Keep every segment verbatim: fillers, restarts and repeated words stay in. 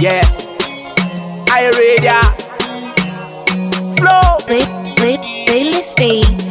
Yeah, I read ya. Flow. Play, play, playlist beats.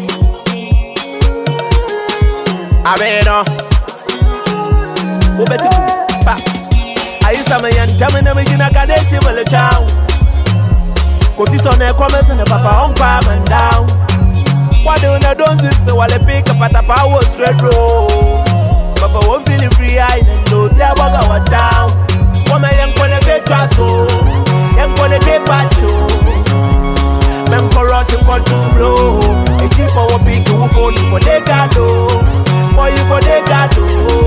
I mean, uh, who better pa? I used to me and tell me never in a Ganeshi will a town. Could you son a comments and a papa on palm and down? Why don't I don't this so while I pick up at a power straight road? Papa won't be free eye and no there was our town. Woman young for the big castle, young for the big pacho. Men chorus and got to blow. A keep our big who phone for the gado. Boy, for the gado.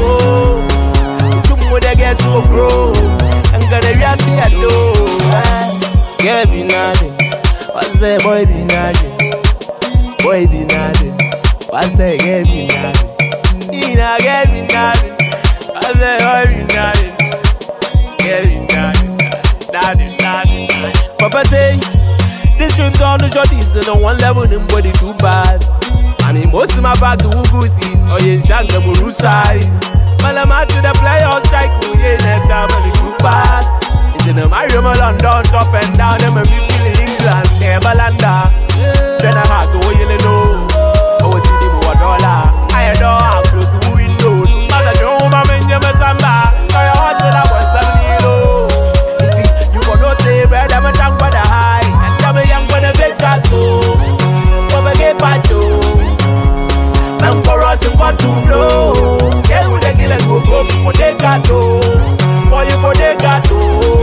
You would I guess so grow. I'm gonna just see a door. Yeah, be nothing. What's that boy be nothing? Boy be nothing. What's that yeah be nothing? Ina get be nothing. What's that boy be nothing? Yeah be nothing. Nothing, nothing. Papa say this dream's all the shorties and on one level them body too bad. I mean most of my bad to Wugusis or yen shank the Murusai. Malama to the playoff strike who yen left out on the two pass. It's in a Mario London top and down them and be feeling England. Never landa. Then I had to yellow no. Oh see the more dollar. I adore how close to window. Mother don't mama in your samba. I hot to that one seventy low. You got no say bread I'm a tank for the high. I'm a young for the big castle. Over get pacho. Man for us and got to blow. Yeah, we the killer go go for the gato. Boy, for the gato.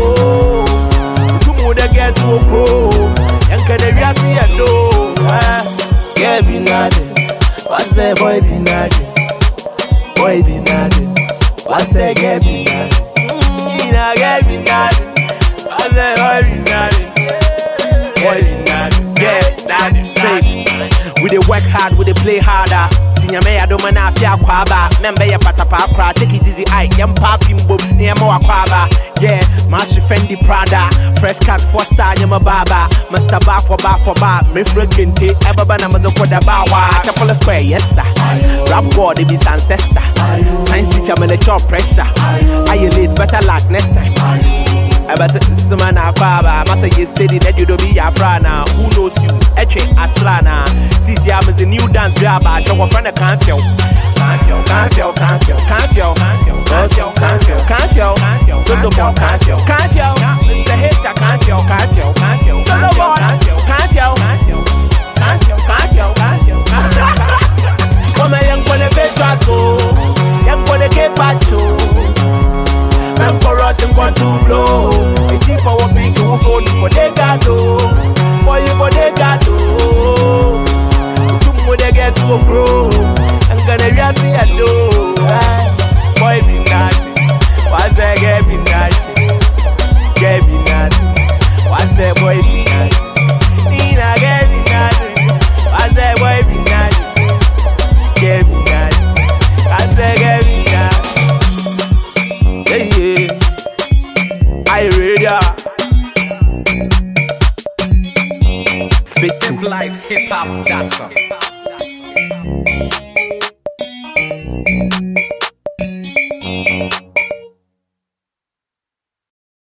Two more the guess who grow. And can they just see a door? Yeah, be nothing. What's that boy be nothing? Boy be nothing. What's that girl be nothing? Ina girl be nothing. What's that boy be nothing? Boy be nothing. Yeah, nothing. Say, we dey work hard, we dey play harder. Tinyame ya do mana afia kwaba. Membe ya patapa pra. Take it easy, I yam papi mbob. Niyama wa kwaba. Yeah, Mashi Fendi Prada. Fresh cat four star yama baba. Master bar for bar for bar. Me frekente. Ebaba na mazo koda bawa. Chapel square, yes sir. Rap God, it be ancestor. Science teacher, me let your pressure. I late, better luck next time. I bet it's a man a baba. Massa you steady that you do be a frana. Who knows you? Eche Aslana. Sisi am is a new dance grabber. Show a friend a can't feel. Can't feel, can't feel, can't feel, can't feel, can't feel, can't feel, can't feel, can't feel, so so can't feel, can't feel, Mister Hater can't feel, can't feel, can't feel, so no more, can't feel, can't feel, can't feel, can't feel, can't feel, can't feel, can't feel. Woman young for the big castle, young for the cape pacho. Men for us and got to blow. We keep our big who phone for the gato. Boy, for the gato. You would I guess who grow. I'm gonna just see a door. Boy, be nothing. What's that girl be nothing? Girl be nothing. What's that boy be nothing? Nina girl be nothing. What's that boy be nothing? Girl be nothing. What's that girl be nothing? Yeah, yeah. I read ya. Fit to life hip hop dot com.